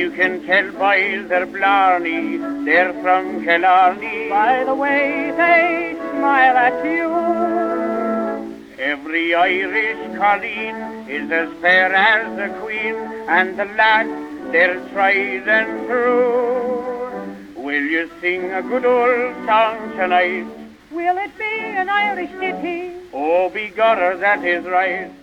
you can tell boys they're blarney, they're from Killarney, by the way they smile at you. Every Irish colleen is as fair as the Queen, and the lads, they're tried and true. Will you sing a good old song tonight? Will it be an Irish ditty? Oh, begorra, that is right.